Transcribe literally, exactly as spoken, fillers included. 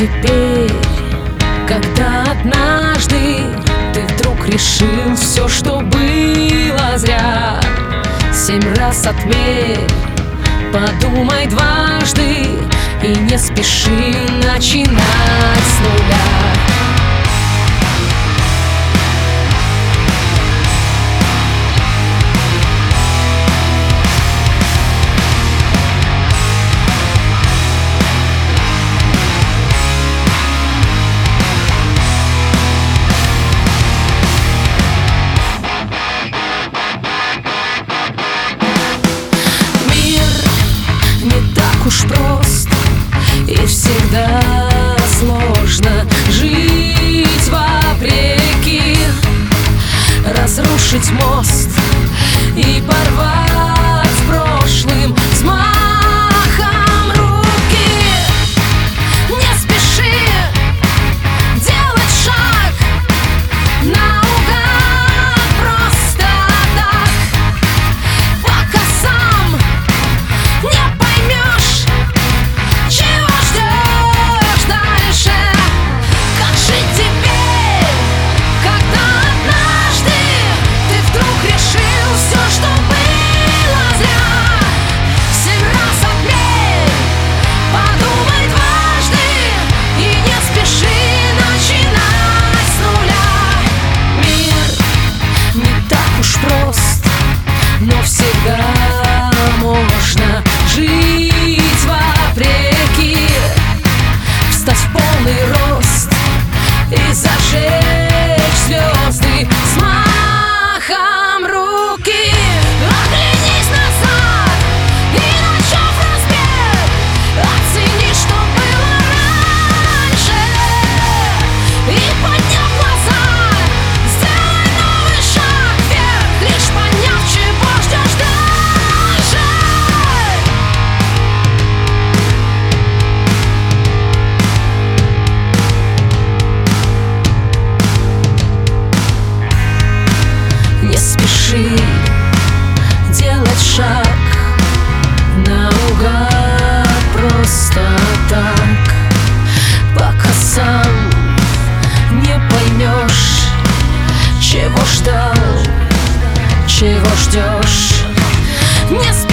теперь, когда однажды ты вдруг решил все, что было зря? Семь раз отмерь, подумай дважды и не спеши начинать с нуля. Уж прост и всегда сложно жить вопреки, разрушить мост и порвать с прошлым взмахом руки. Не спеши делать шаг наугад, просто так, пока сам не поймешь, чего ждешь дальше. Как жить теперь, когда однажды ты вдруг решил все, что было зря? Семь раз отмерь, подумай дважды и не спеши начинать с нуля. Мир не так уж прост, но всегда можно жить вопреки, встать в полный рост и зажечь звезды взмахом руки. Оглянись назад и, начав разбег, оцени, что было раньше, и, подняв глаза, сделай новый шаг вверх, лишь поняв, чего ждешь дальше. Не спеши делать шаг наугад, просто так, пока сам не поймешь, чего ждал, чего ждешь. Не спеши